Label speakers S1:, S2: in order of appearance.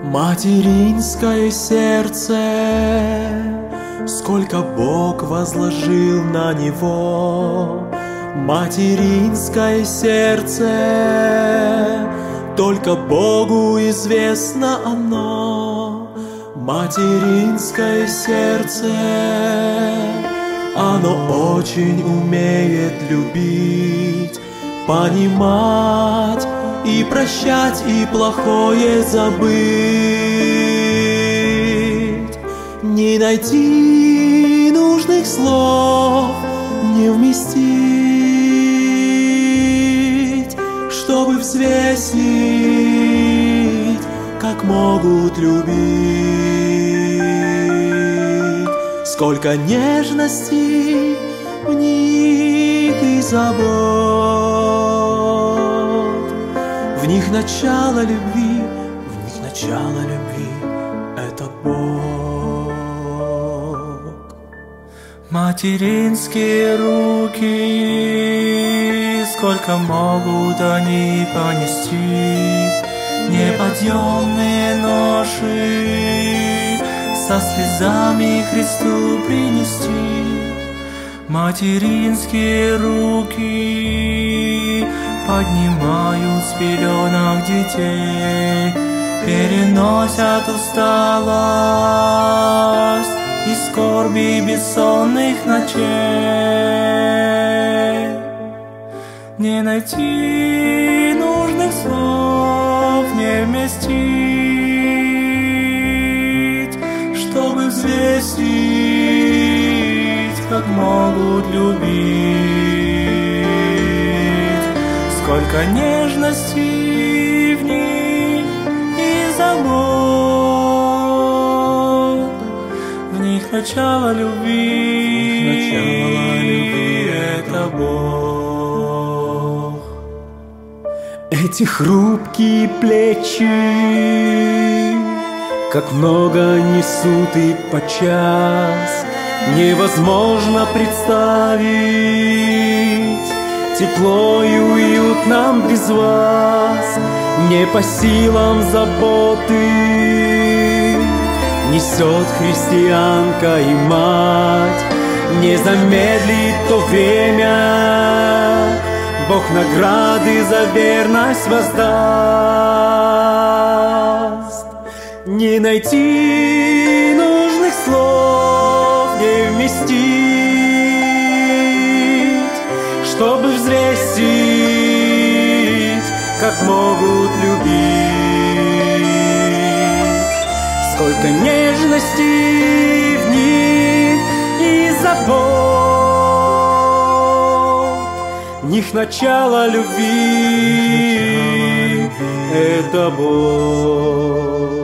S1: Материнское сердце, сколько Бог возложил на него. Материнское сердце, только Богу известно оно. Материнское сердце, оно очень умеет любить, понимать и прощать, и плохое забыть. Не найти нужных слов, не вместить, чтобы взвесить, как могут любить. Сколько нежности в них и забот. В них начало любви, это Бог.
S2: Материнские руки, сколько могут они понести неподъемные ноши, со слезами Христу принести. Материнские руки поднимают с пеленок детей, переносят усталость и скорби бессонных ночей. Не найти нужных слов, не вместить, чтобы взвесить, как могут любить. Сколько нежности в них и забот. В них начало любви, это Бог.
S1: Эти хрупкие плечи, как много несут и подчас невозможно представить. Тепло и уют нам без вас, не по силам заботы. Несет христианка и мать, не замедлит то время, Бог награды за верность воздаст. Не найти нужных слов, не вместить, чтобы взвесить, как могут любить. Сколько нежности в них и забот. В них начало любви, это Бог.